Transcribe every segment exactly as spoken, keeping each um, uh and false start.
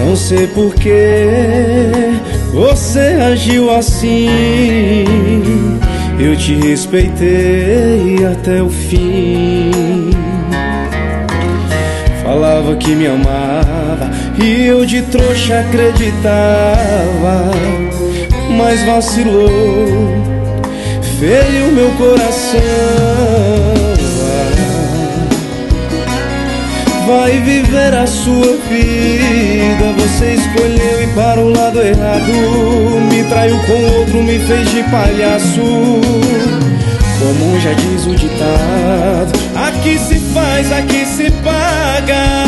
Não sei por que você agiu assim. Eu te respeitei até o fim. Falava que me amava e eu de trouxa acreditava, mas vacilou, feriu meu coração. Vai viver a sua vida, você escolheu ir para o lado errado. Me traiu com outro, me fez de palhaço. Como já diz o ditado, aqui se faz, aqui se paga.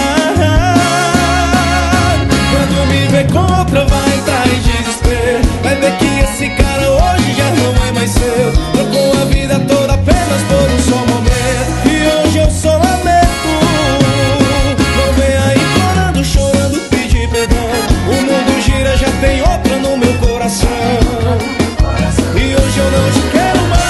Quando me vê com outra vai entrar em desespero. Vai ver que esse cara hoje já não é mais seu. Trocou a vida toda apenas por um só momento. E hoje eu só lamento. Não venha implorando, chorando, pedir perdão. O mundo gira, já tem outra no meu coração. E hoje eu não te quero mais.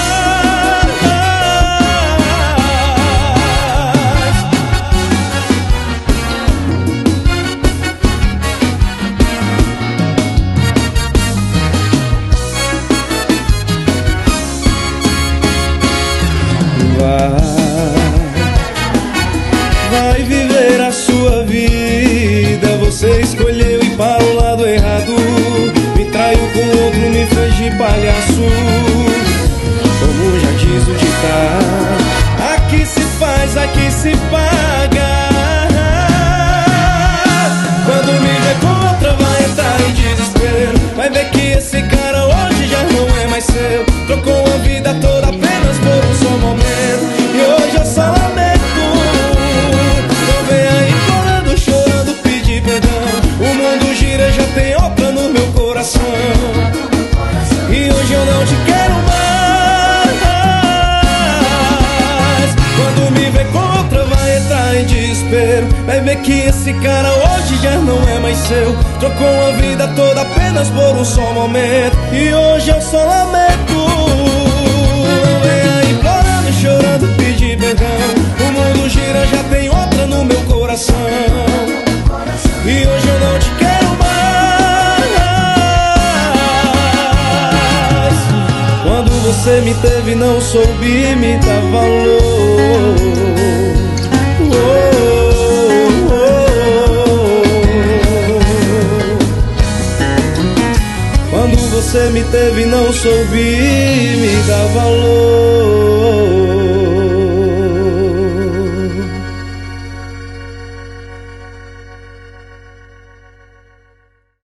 Vai viver a sua vida, você escolheu ir para o lado errado. Me traiu com outro, me fez de palhaço. Como já diz o ditado, aqui se faz, aqui se paga. Quando me vê com outra vai entrar em desespero. Vai ver que esse cara hoje já não é mais seu. Trocou a vida toda apenas por um só momento. E hoje eu só lamento. Não venha implorando, chorando, pedir perdão. O mundo gira, já tem outra no meu coração. E hoje eu não te quero mais. Quando me vê com outra vai entrar em desespero. Vai ver que esse cara hoje já não é mais seu. Trocou a vida toda apenas por um só momento. E hoje eu só lamento. Não venha implorando, chorando, pedir perdão. O mundo gira, já tem outra no meu coração. E hoje eu não te quero mais. Quando você me teve não soube me dar valor. Oh, oh, oh. Quando você me teve não soube me dar